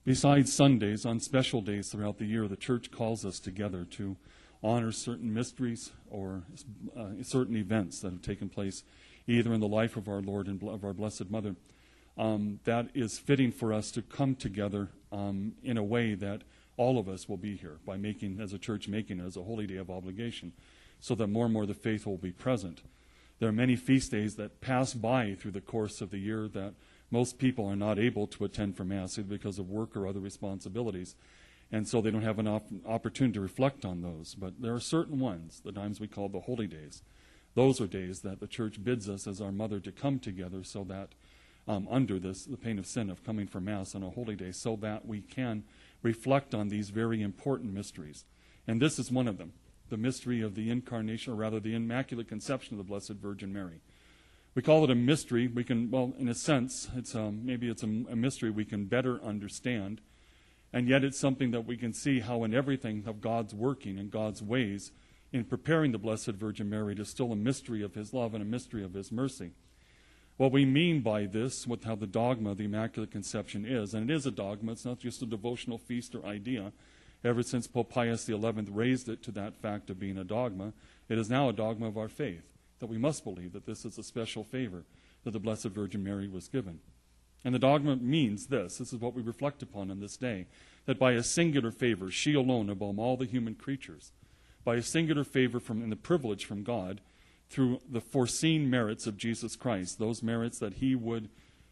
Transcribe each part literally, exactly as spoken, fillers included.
Besides Sundays, on special days throughout the year, the church calls us together to honor certain mysteries or uh, certain events that have taken place either in the life of our Lord and of our Blessed Mother. Um, that is fitting for us to come together um, in a way that all of us will be here by making, as a church, making it as a holy day of obligation, so that more and more the faithful will be present. There are many feast days that pass by through the course of the year that most people are not able to attend for Mass either because of work or other responsibilities, and so they don't have an op- opportunity to reflect on those. But there are certain ones, the times we call the holy days. Those are days that the church bids us as our mother to come together so that um, under this, the pain of sin of coming for Mass on a holy day, so that we can reflect on these very important mysteries. And this is one of them, the mystery of the incarnation, or rather the Immaculate Conception of the Blessed Virgin Mary. We call it a mystery. We can, well, in a sense, it's um, maybe it's a, a mystery we can better understand, and yet it's something that we can see how in everything of God's working and God's ways in preparing the Blessed Virgin Mary, it is still a mystery of His love and a mystery of His mercy. What we mean by this, with how the dogma of the Immaculate Conception is, and it is a dogma, it's not just a devotional feast or idea. Ever since Pope Pius the eleventh raised it to that fact of being a dogma, it is now a dogma of our faith, that we must believe that this is a special favor that the Blessed Virgin Mary was given. And the dogma means this, this is what we reflect upon on this day, that by a singular favor, she alone above all the human creatures, by a singular favor from and the privilege from God, through the foreseen merits of Jesus Christ, those merits that He would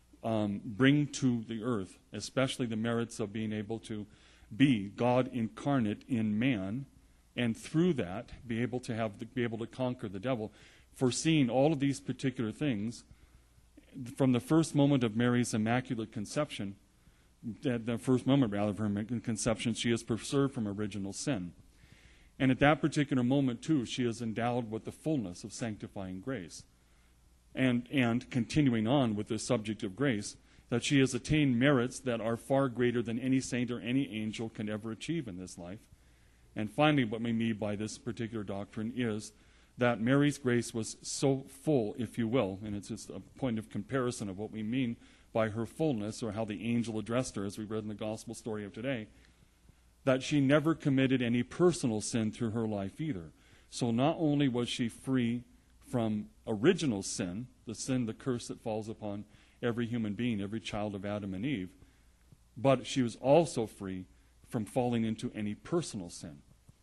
um, bring to the earth, especially the merits of being able to be God incarnate in man, and through that be able to have be able to conquer the devil. Foreseeing all of these particular things, from the first moment of Mary's Immaculate Conception, the first moment rather of her conception, she is preserved from original sin. And at that particular moment, too, she is endowed with the fullness of sanctifying grace. And, and continuing on with the subject of grace, that she has attained merits that are far greater than any saint or any angel can ever achieve in this life. And finally, what we mean by this particular doctrine is that Mary's grace was so full, if you will, and it's just a point of comparison of what we mean by her fullness, or how the angel addressed her, as we read in the gospel story of today, that she never committed any personal sin through her life either. So not only was she free from original sin, the sin, the curse that falls upon every human being, every child of Adam and Eve, but she was also free from falling into any personal sin.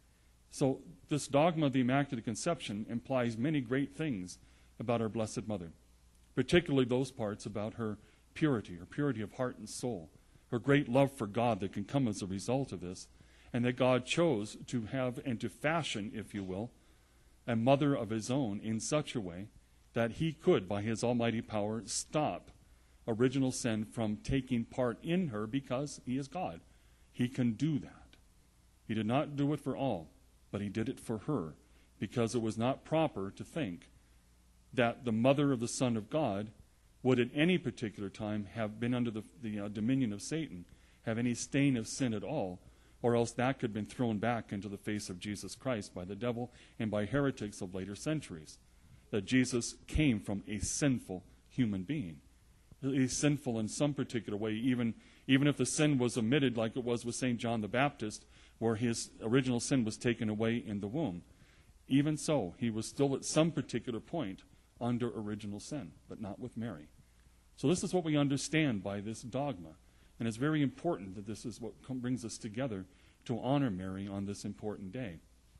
So this dogma of the Immaculate Conception implies many great things about our Blessed Mother, particularly those parts about her purity, her purity of heart and soul, her great love for God that can come as a result of this, and that God chose to have and to fashion, if you will, a mother of His own in such a way that He could, by His almighty power, stop original sin from taking part in her, because He is God. He can do that. He did not do it for all, but He did it for her, because it was not proper to think that the mother of the Son of God would at any particular time have been under the, the uh, dominion of Satan, have any stain of sin at all, or else that could have been thrown back into the face of Jesus Christ by the devil and by heretics of later centuries. That Jesus came from a sinful human being. He's sinful in some particular way, even, even if the sin was omitted, like it was with Saint John the Baptist, where his original sin was taken away in the womb. Even so, he was still at some particular point under original sin, but not with Mary. So this is what we understand by this dogma. And it's very important that this is what brings us together to honor Mary on this important day.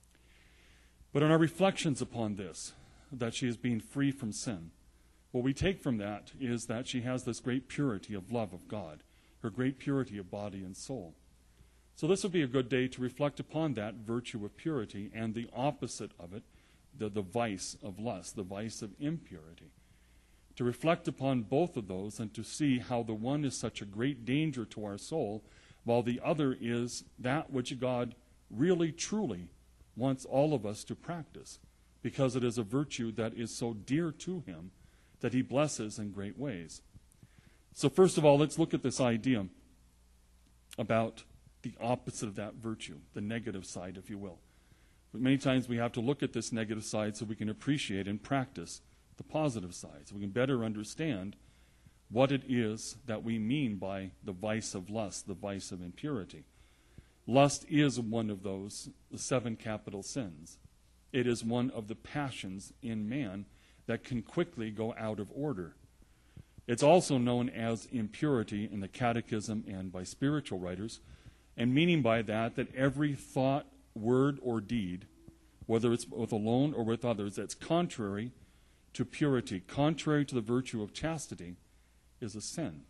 But in our reflections upon this, that she is being free from sin, what we take from that is that she has this great purity of love of God, her great purity of body and soul. So this would be a good day to reflect upon that virtue of purity and the opposite of it, the, the vice of lust, the vice of impurity. To reflect upon both of those and to see how the one is such a great danger to our soul, while the other is that which God really, truly wants all of us to practice, because it is a virtue that is so dear to Him that He blesses in great ways. So first of all, let's look at this idea about the opposite of that virtue, the negative side, if you will. But many times we have to look at this negative side so we can appreciate and practice the positive side, so we can better understand what it is that we mean by the vice of lust, the vice of impurity. Lust is one of those, the seven capital sins. It is one of the passions in man that can quickly go out of order. It's also known as impurity in the Catechism and by spiritual writers, and meaning by that that every thought, word, or deed, whether it's with alone or with others, that's contrary to purity, contrary to the virtue of chastity, is a sin.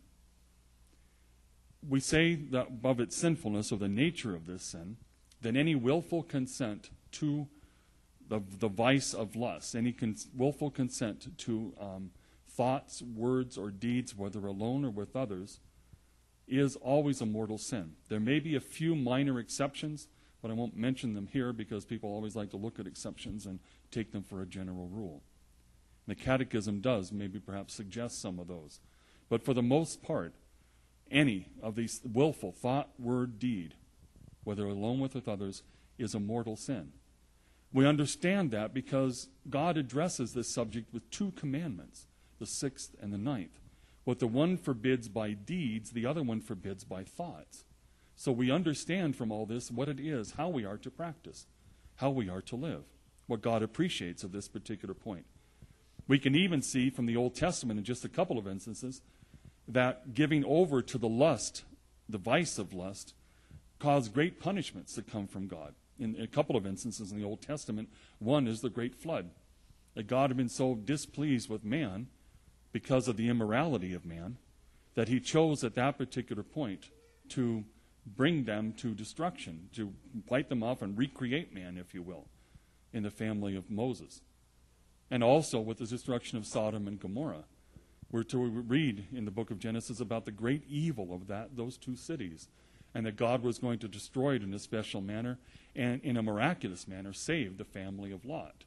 We say that of its sinfulness, or the nature of this sin, that any willful consent to the, the vice of lust, any cons- willful consent to um, thoughts, words, or deeds, whether alone or with others, is always a mortal sin. There may be a few minor exceptions, but I won't mention them here because people always like to look at exceptions and take them for a general rule. The Catechism does maybe perhaps suggest some of those. But for the most part, any of these willful thought, word, deed, whether alone with, with others, is a mortal sin. We understand that because God addresses this subject with two commandments, the sixth and the ninth. What the one forbids by deeds, the other one forbids by thoughts. So we understand from all this what it is, how we are to practice, how we are to live, what God appreciates of this particular point. We can even see from the Old Testament in just a couple of instances that giving over to the lust, the vice of lust, caused great punishments that come from God. In a couple of instances in the Old Testament, one is the great flood. That God had been so displeased with man because of the immorality of man that he chose at that particular point to bring them to destruction, to wipe them off and recreate man, if you will, in the family of Moses. And also with the destruction of Sodom and Gomorrah. We're to read in the book of Genesis about the great evil of that those two cities, and that God was going to destroy it in a special manner, and in a miraculous manner save the family of Lot.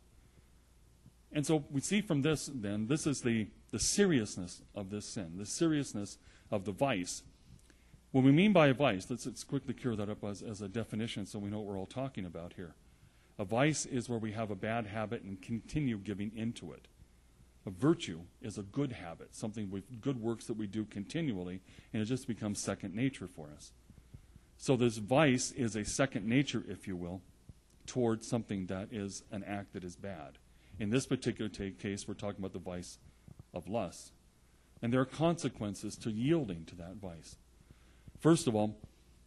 And so we see from this, then, this is the, the seriousness of this sin, the seriousness of the vice. What we mean by a vice, let's, let's quickly clear that up as, as a definition so we know what we're all talking about here. A vice is where we have a bad habit and continue giving into it. A virtue is a good habit, something with good works that we do continually, and it just becomes second nature for us. So this vice is a second nature, if you will, towards something that is an act that is bad. In this particular t- case, we're talking about the vice of lust. And there are consequences to yielding to that vice. First of all,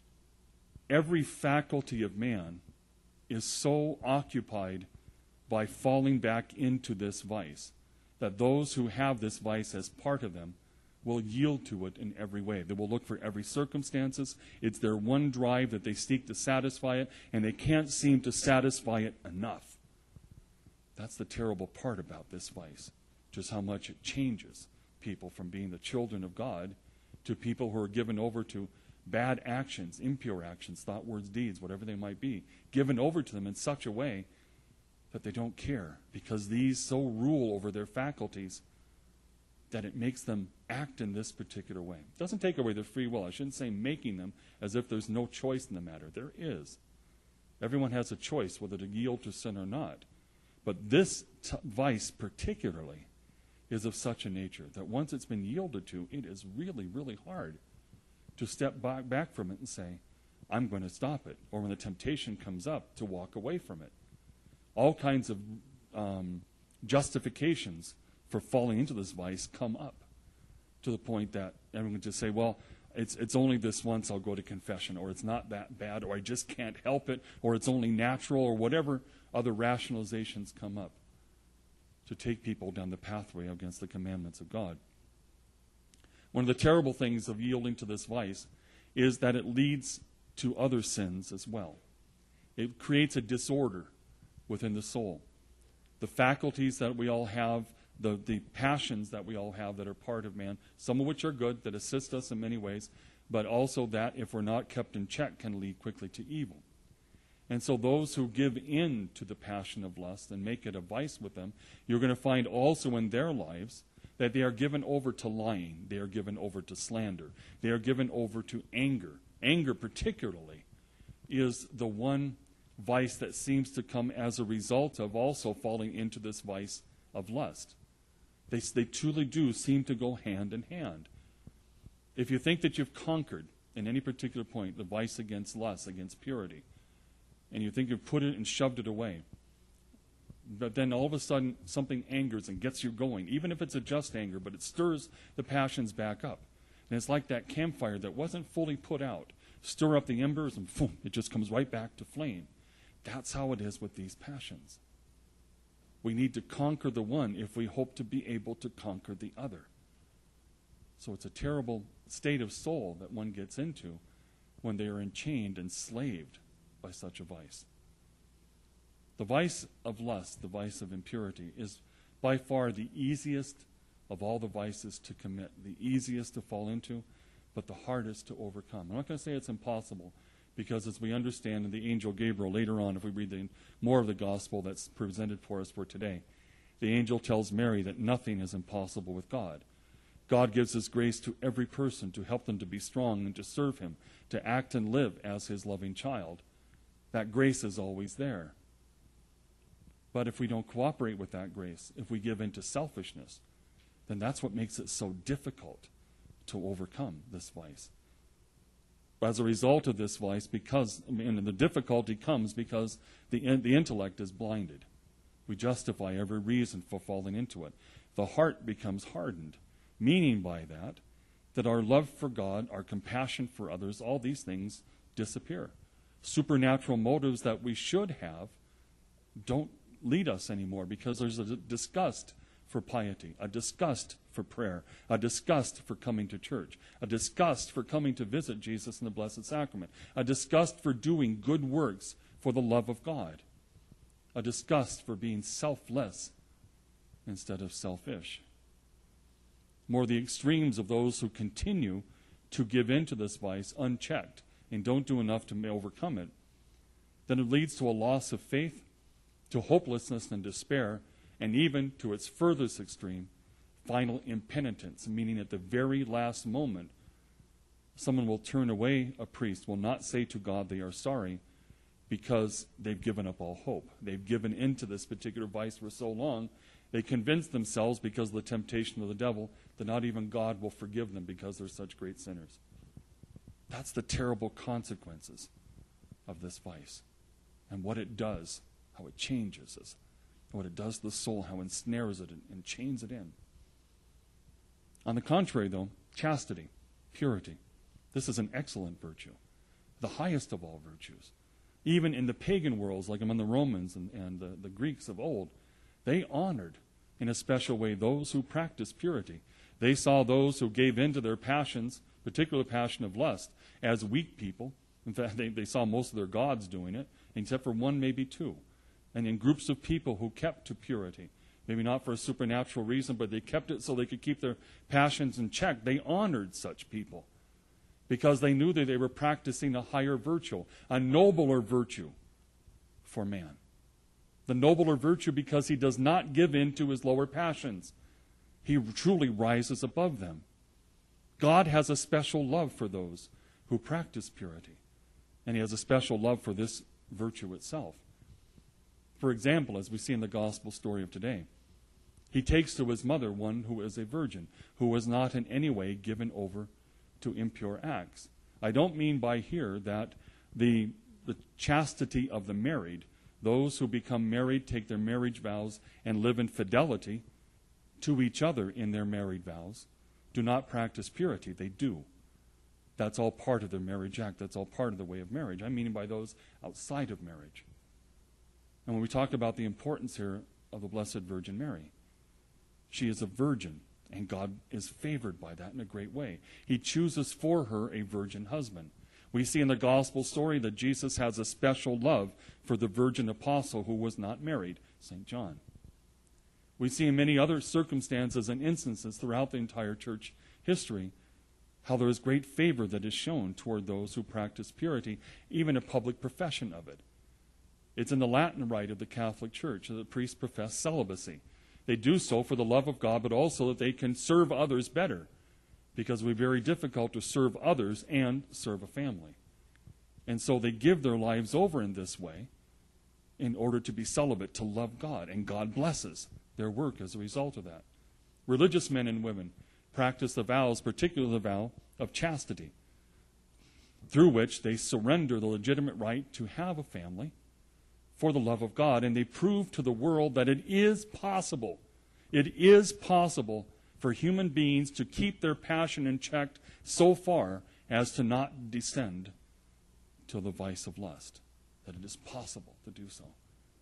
every faculty of man is so occupied by falling back into this vice that those who have this vice as part of them will yield to it in every way. They will look for every circumstances. It's their one drive that they seek to satisfy it, and they can't seem to satisfy it enough. That's the terrible part about this vice, just how much it changes people from being the children of God to people who are given over to bad actions, impure actions, thought, words, deeds, whatever they might be, given over to them in such a way that they don't care, because these so rule over their faculties that it makes them act in this particular way. It doesn't take away their free will. I shouldn't say making them as if there's no choice in the matter. There is. Everyone has a choice whether to yield to sin or not. But this t- vice particularly is of such a nature that once it's been yielded to, it is really, really hard to step back, back from it and say, I'm going to stop it. Or when the temptation comes up, to walk away from it. All kinds of um, justifications for falling into this vice come up to the point that everyone can just say, well, it's it's only this once, I'll go to confession, or it's not that bad, or I just can't help it, or it's only natural, or whatever other rationalizations come up to take people down the pathway against the commandments of God. One of the terrible things of yielding to this vice is that it leads to other sins as well. It creates a disorder within the soul. The faculties that we all have, the, the passions that we all have that are part of man, some of which are good, that assist us in many ways, but also that, if we're not kept in check, can lead quickly to evil. And so those who give in to the passion of lust and make it a vice with them, you're going to find also in their lives that they are given over to lying. They are given over to slander. They are given over to anger. Anger particularly is the one vice that seems to come as a result of also falling into this vice of lust. They, they truly do seem to go hand in hand. If you think that you've conquered, in any particular point, the vice against lust, against purity, and you think you've put it and shoved it away, but then all of a sudden something angers and gets you going, even if it's a just anger, but it stirs the passions back up. And it's like that campfire that wasn't fully put out. Stir up the embers and boom, it just comes right back to flame. That's how it is with these passions. We need to conquer the one if we hope to be able to conquer the other. So it's a terrible state of soul that one gets into when they are enchained, enslaved by such a vice. The vice of lust, the vice of impurity, is by far the easiest of all the vices to commit, the easiest to fall into, but the hardest to overcome. I'm not going to say it's impossible, because as we understand in the angel Gabriel later on, if we read the, more of the gospel that's presented for us for today, the angel tells Mary that nothing is impossible with God. God gives his grace to every person to help them to be strong and to serve him, to act and live as his loving child. That grace is always there. But if we don't cooperate with that grace, if we give in to selfishness, then that's what makes it so difficult to overcome this vice. As a result of this vice, because and the difficulty comes because the, the intellect is blinded. We justify every reason for falling into it. The heart becomes hardened, meaning by that, that our love for God, our compassion for others, all these things disappear. Supernatural motives that we should have don't lead us anymore, because there's a disgust for piety, a disgust for prayer, a disgust for coming to church, a disgust for coming to visit Jesus in the Blessed Sacrament, a disgust for doing good works for the love of God, a disgust for being selfless instead of selfish. More the extremes of those who continue to give in to this vice unchecked and don't do enough to overcome it, then it leads to a loss of faith, to hopelessness and despair, and even to its furthest extreme, final impenitence, meaning at the very last moment, someone will turn away a priest, will not say to God they are sorry, because they've given up all hope. They've given into this particular vice for so long, they convince themselves, because of the temptation of the devil, that not even God will forgive them because they're such great sinners. That's the terrible consequences of this vice, and what it does, how it changes us, what it does to the soul, how it ensnares it and, and chains it in. On the contrary, though, chastity, purity, this is an excellent virtue, the highest of all virtues. Even in the pagan worlds, like among the Romans and, and the, the Greeks of old, they honored in a special way those who practiced purity. They saw those who gave in to their passions, particular passion of lust, as weak people. In fact, they, they saw most of their gods doing it, except for one, maybe two. And in groups of people who kept to purity, maybe not for a supernatural reason, but they kept it so they could keep their passions in check. They honored such people because they knew that they were practicing a higher virtue, a nobler virtue for man. The nobler virtue because he does not give in to his lower passions. He truly rises above them. God has a special love for those who practice purity, and he has a special love for this virtue itself. For example, as we see in the gospel story of today, he takes to his mother one who is a virgin, who was not in any way given over to impure acts. I don't mean by here that the, the chastity of the married, those who become married take their marriage vows and live in fidelity to each other in their married vows, do not practice purity. They do. That's all part of the marriage act. That's all part of the way of marriage. I mean by those outside of marriage. And when we talk about the importance here of the Blessed Virgin Mary, she is a virgin, and God is favored by that in a great way. He chooses for her a virgin husband. We see in the gospel story that Jesus has a special love for the virgin apostle who was not married, Saint John. We see in many other circumstances and instances throughout the entire church history how there is great favor that is shown toward those who practice purity, even a public profession of it. It's in the Latin rite of the Catholic Church that the priests profess celibacy. They do so for the love of God, but also that they can serve others better, because it would be very difficult to serve others and serve a family. And so they give their lives over in this way in order to be celibate, to love God, and God blesses their work as a result of that. Religious men and women practice the vows, particularly the vow of chastity, through which they surrender the legitimate right to have a family for the love of God, and they prove to the world that it is possible, it is possible for human beings to keep their passion in check so far as to not descend to the vice of lust, that it is possible to do so.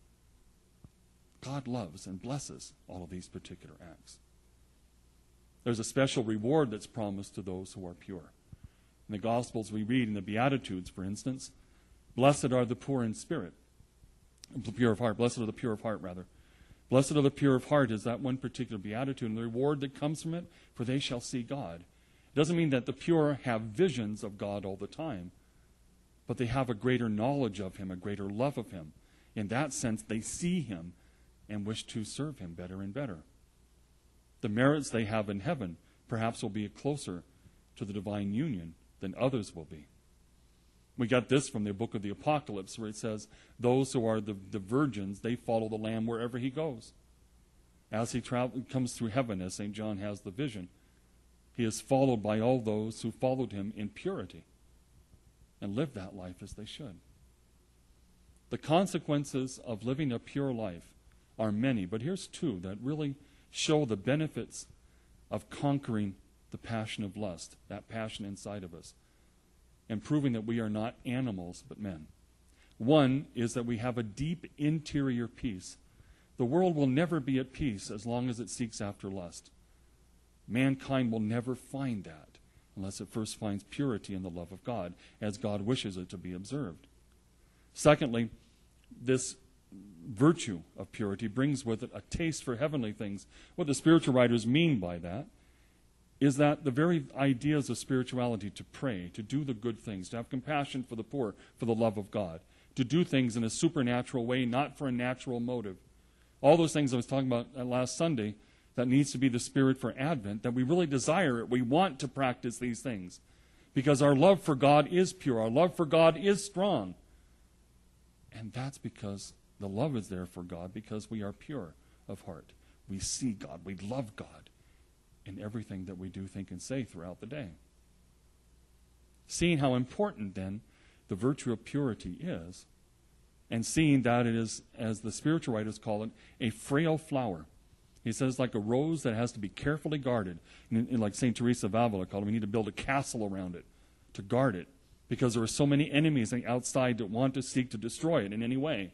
God loves and blesses all of these particular acts. There's a special reward that's promised to those who are pure. In the Gospels we read in the Beatitudes, for instance, blessed are the poor in spirit, pure of heart, blessed are the pure of heart, rather. Blessed are the pure of heart is that one particular beatitude, and the reward that comes from it, for they shall see God. It doesn't mean that the pure have visions of God all the time, but they have a greater knowledge of Him, a greater love of Him. In that sense, they see Him and wish to serve Him better and better. The merits they have in heaven perhaps will be closer to the divine union than others will be. We got this from the book of the Apocalypse, where it says, those who are the, the virgins, they follow the Lamb wherever He goes. As He travel, comes through heaven, as Saint John has the vision, He is followed by all those who followed Him in purity and lived that life as they should. The consequences of living a pure life are many, but here's two that really show the benefits of conquering the passion of lust, that passion inside of us, and proving that we are not animals but men. One is that we have a deep interior peace. The world will never be at peace as long as it seeks after lust. Mankind will never find that unless it first finds purity in the love of God, as God wishes it to be observed. Secondly, this virtue of purity brings with it a taste for heavenly things. What the spiritual writers mean by that is that the very ideas of spirituality, to pray, to do the good things, to have compassion for the poor, for the love of God, to do things in a supernatural way, not for a natural motive. All those things I was talking about last Sunday, that needs to be the spirit for Advent, that we really desire it. We want to practice these things because our love for God is pure. Our love for God is strong. And that's because the love is there for God, because we are pure of heart. We see God. We love God in everything that we do, think, and say throughout the day. Seeing how important, then, the virtue of purity is, and seeing that it is, as the spiritual writers call it, a frail flower. He says like a rose that has to be carefully guarded. And, and like Saint Teresa of Avila called it, we need to build a castle around it to guard it, because there are so many enemies outside that want to seek to destroy it in any way.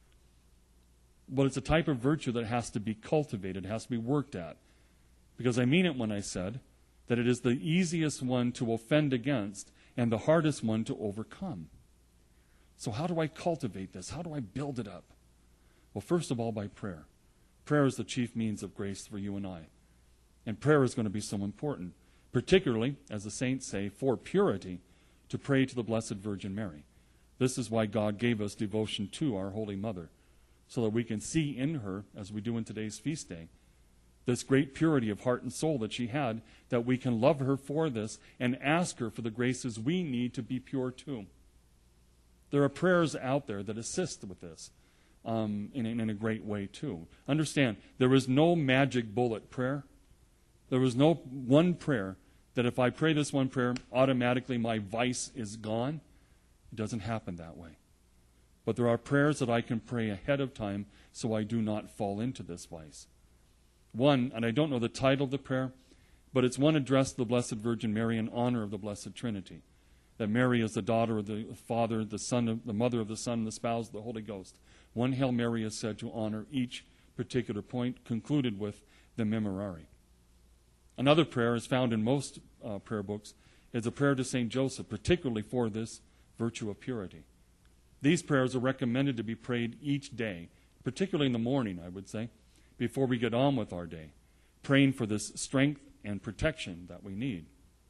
But it's a type of virtue that has to be cultivated, has to be worked at. Because I mean it when I said that it is the easiest one to offend against and the hardest one to overcome. So how do I cultivate this? How do I build it up? Well, first of all, by prayer. Prayer is the chief means of grace for you and I. And prayer is going to be so important, particularly, as the saints say, for purity, to pray to the Blessed Virgin Mary. This is why God gave us devotion to our Holy Mother, so that we can see in her, as we do in today's feast day, this great purity of heart and soul that she had, that we can love her for this and ask her for the graces we need to be pure too. There are prayers out there that assist with this um, in, in a great way too. Understand, there is no magic bullet prayer. There is no one prayer that if I pray this one prayer, automatically my vice is gone. It doesn't happen that way. But there are prayers that I can pray ahead of time so I do not fall into this vice. One, and I don't know the title of the prayer, but it's one addressed to the Blessed Virgin Mary in honor of the Blessed Trinity. That Mary is the daughter of the Father, the Son, of, the mother of the Son, and the spouse of the Holy Ghost. One Hail Mary is said to honor each particular point, concluded with the Memorare. Another prayer is found in most uh, prayer books, is a prayer to Saint Joseph, particularly for this virtue of purity. These prayers are recommended to be prayed each day, particularly in the morning, I would say, before we get on with our day, praying for this strength and protection that we need.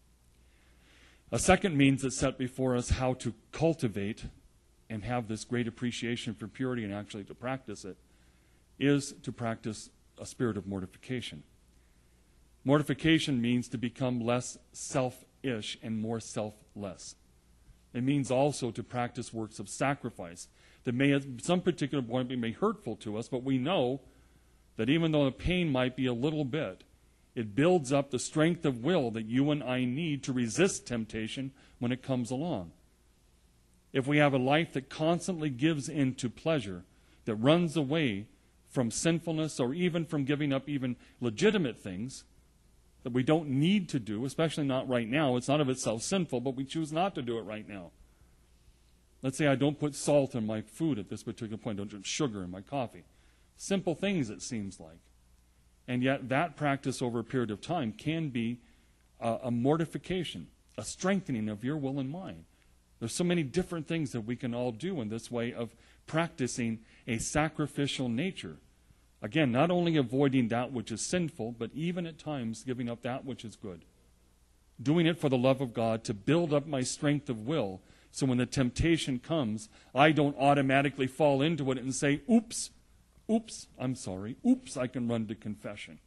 A second means that's set before us how to cultivate and have this great appreciation for purity and actually to practice it is to practice a spirit of mortification. Mortification means to become less selfish and more selfless. It means also to practice works of sacrifice that may at some particular point be hurtful to us, but we know that even though the pain might be a little bit, It builds up the strength of will that you and I need to resist temptation when it comes along. If we have a life that constantly gives in to pleasure, that runs away from sinfulness or even from giving up even legitimate things that we don't need to do, especially not right now. It's not of itself sinful, but we choose not to do it right now. Let's say I don't put salt in my food at this particular point, don't put sugar in my coffee. Simple things, it seems like. And yet that practice over a period of time can be a, a mortification, a strengthening of your will and mind. There's so many different things that we can all do in this way of practicing a sacrificial nature. Again, not only avoiding that which is sinful, but even at times giving up that which is good. Doing it for the love of God, to build up my strength of will, so when the temptation comes, I don't automatically fall into it and say, oops, oops, I'm sorry, oops, I can run to confession.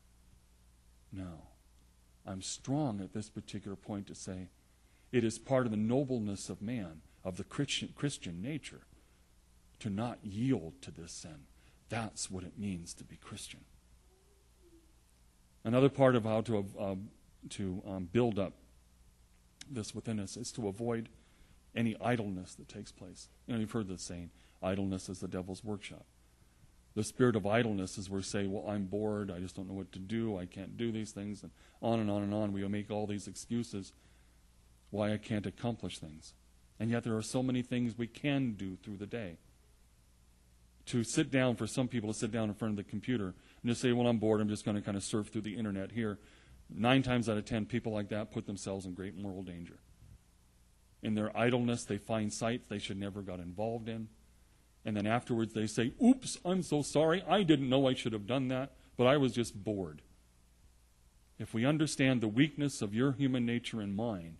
No. I'm strong at this particular point to say, it is part of the nobleness of man, of the Christian, Christian nature, to not yield to this sin. That's what it means to be Christian. Another part of how to, uh, to um, build up this within us is to avoid any idleness that takes place. You know, you've heard the saying, idleness is the devil's workshop. The spirit of idleness is where we say, well, I'm bored, I just don't know what to do, I can't do these things, and on and on and on. We make all these excuses why I can't accomplish things. And yet there are so many things we can do through the day. To sit down, for some people to sit down in front of the computer and just say, well, I'm bored, I'm just going to kind of surf through the internet here. Nine times out of ten, people like that put themselves in great moral danger. In their idleness, they find sites they should never got involved in. And then afterwards they say, oops, I'm so sorry, I didn't know I should have done that, but I was just bored. If we understand the weakness of your human nature and mine,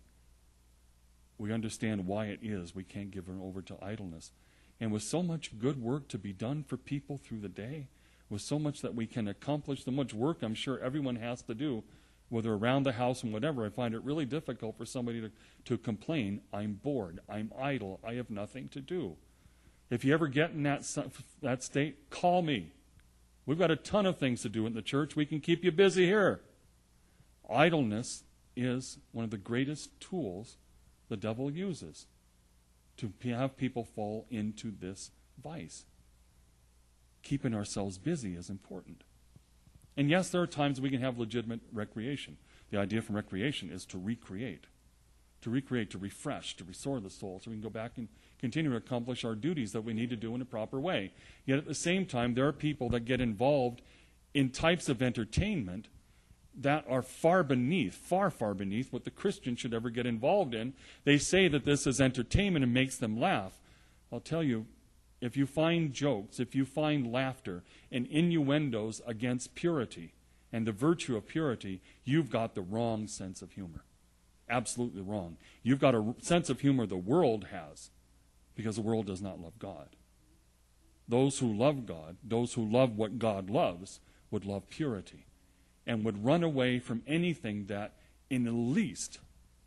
we understand why it is we can't give over to idleness. And with so much good work to be done for people through the day, with so much that we can accomplish, so much work I'm sure everyone has to do, whether around the house and whatever, I find it really difficult for somebody to, to complain, I'm bored, I'm idle, I have nothing to do. If you ever get in that, that state, call me. We've got a ton of things to do in the church. We can keep you busy here. Idleness is one of the greatest tools the devil uses to have people fall into this vice. Keeping ourselves busy is important. And yes, there are times we can have legitimate recreation. The idea from recreation is to recreate. To recreate, to refresh, to restore the soul, so we can go back and continue to accomplish our duties that we need to do in a proper way. Yet at the same time, there are people that get involved in types of entertainment that are far beneath, far, far beneath what the Christian should ever get involved in. They say that this is entertainment and makes them laugh. I'll tell you, if you find jokes, if you find laughter and innuendos against purity and the virtue of purity, you've got the wrong sense of humor. Absolutely wrong. You've got a sense of humor the world has, because the world does not love God. Those who love God, those who love what God loves, would love purity and would run away from anything that in the least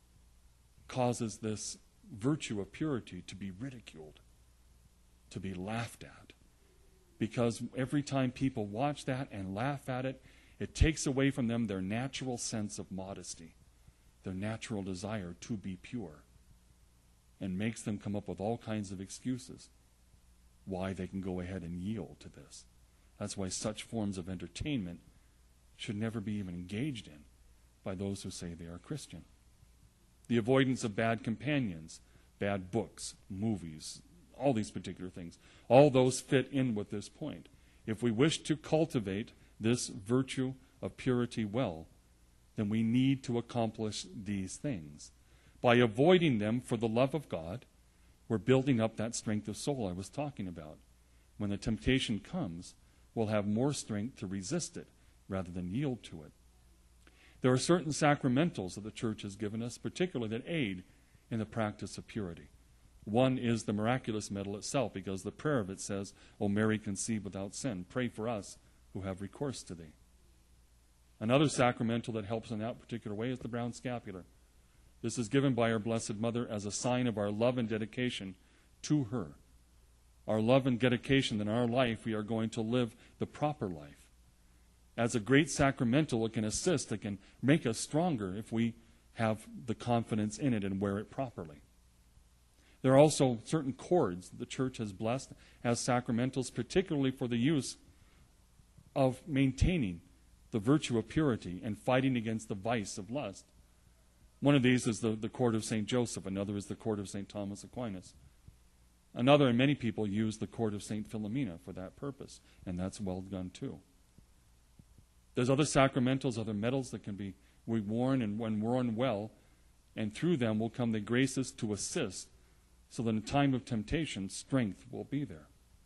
causes this virtue of purity to be ridiculed, to be laughed at. Because every time people watch that and laugh at it, it takes away from them their natural sense of modesty, their natural desire to be pure, and makes them come up with all kinds of excuses why they can go ahead and yield to this. That's why such forms of entertainment should never be even engaged in by those who say they are Christian. The avoidance of bad companions, bad books, movies, all these particular things, all those fit in with this point. If we wish to cultivate this virtue of purity well, then we need to accomplish these things. By avoiding them for the love of God, we're building up that strength of soul I was talking about. When the temptation comes, we'll have more strength to resist it rather than yield to it. There are certain sacramentals that the church has given us, particularly that aid in the practice of purity. One is the miraculous medal itself, because the prayer of it says, O Mary conceived without sin, pray for us who have recourse to thee. Another sacramental that helps in that particular way is the brown scapular. This is given by our Blessed Mother as a sign of our love and dedication to her. Our love and dedication that in our life we are going to live the proper life. As a great sacramental, it can assist, it can make us stronger if we have the confidence in it and wear it properly. There are also certain cords that the Church has blessed as sacramentals, particularly for the use of maintaining the virtue of purity and fighting against the vice of lust. One of these is the, the cord of Saint Joseph. Another is the cord of Saint Thomas Aquinas. Another, and many people use the cord of Saint Philomena for that purpose, and that's well done too. There's other sacramentals, other medals that can be worn, and when worn well, and through them will come the graces to assist, so that in time of temptation, strength will be there.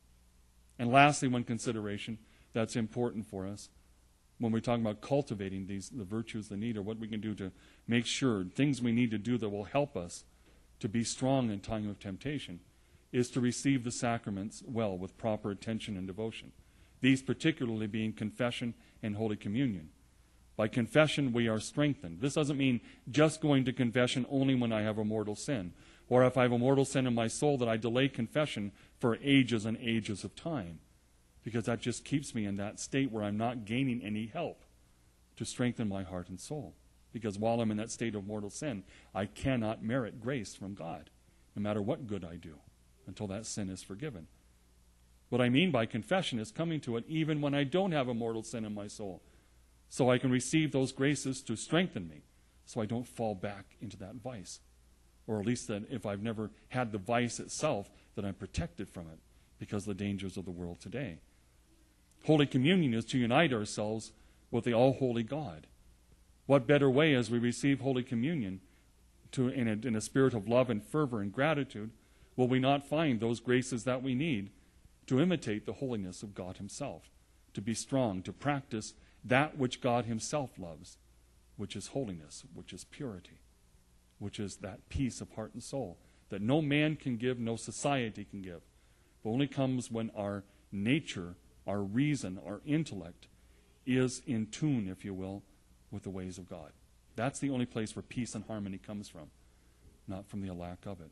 And lastly, one consideration that's important for us when we're talking about cultivating these the virtues they need, or what we can do to make sure, things we need to do that will help us to be strong in time of temptation, is to receive the sacraments well with proper attention and devotion. These particularly being confession and Holy Communion. By confession, we are strengthened. This doesn't mean just going to confession only when I have a mortal sin, or if I have a mortal sin in my soul that I delay confession for ages and ages of time, because that just keeps me in that state where I'm not gaining any help to strengthen my heart and soul. Because while I'm in that state of mortal sin, I cannot merit grace from God, no matter what good I do, until that sin is forgiven. What I mean by confession is coming to it even when I don't have a mortal sin in my soul, so I can receive those graces to strengthen me, so I don't fall back into that vice. Or at least that if I've never had the vice itself, that I'm protected from it because of the dangers of the world today. Holy Communion is to unite ourselves with the all-holy God. What better way as we receive Holy Communion to, in, a, in a spirit of love and fervor and gratitude, will we not find those graces that we need to imitate the holiness of God himself, to be strong, to practice that which God himself loves, which is holiness, which is purity, which is that peace of heart and soul that no man can give, no society can give, but only comes when our nature, our reason, our intellect is in tune, if you will, with the ways of God. That's the only place where peace and harmony comes from, not from the lack of it.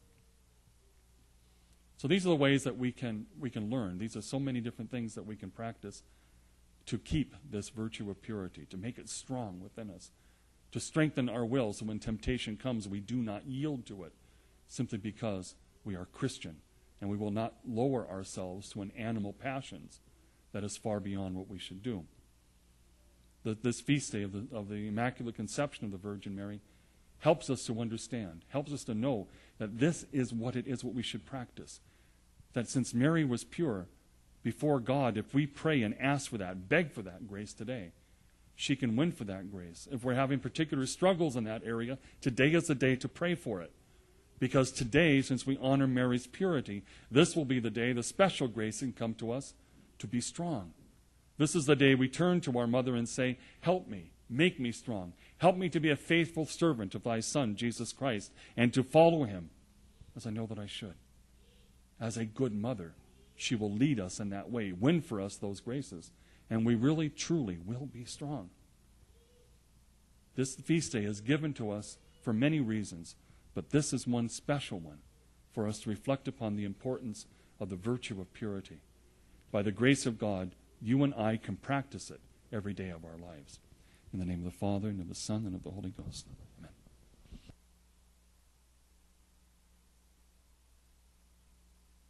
So these are the ways that we can we can learn. These are so many different things that we can practice to keep this virtue of purity, to make it strong within us, to strengthen our will so when temptation comes we do not yield to it simply because we are Christian, and we will not lower ourselves to an animal passions that is far beyond what we should do. The, this feast day of the, of the Immaculate Conception of the Virgin Mary helps us to understand, helps us to know that this is what it is, what we should practice. That since Mary was pure before God, if we pray and ask for that, beg for that grace today, she can win for that grace. If we're having particular struggles in that area, today is the day to pray for it. Because today, since we honor Mary's purity, this will be the day the special grace can come to us to be strong. This is the day we turn to our mother and say, help me, make me strong. Help me to be a faithful servant of thy Son, Jesus Christ, and to follow him, as I know that I should. As a good mother, she will lead us in that way, win for us those graces, and we really, truly will be strong. This feast day is given to us for many reasons, but this is one special one for us to reflect upon the importance of the virtue of purity. By the grace of God, you and I can practice it every day of our lives. In the name of the Father, and of the Son, and of the Holy Ghost.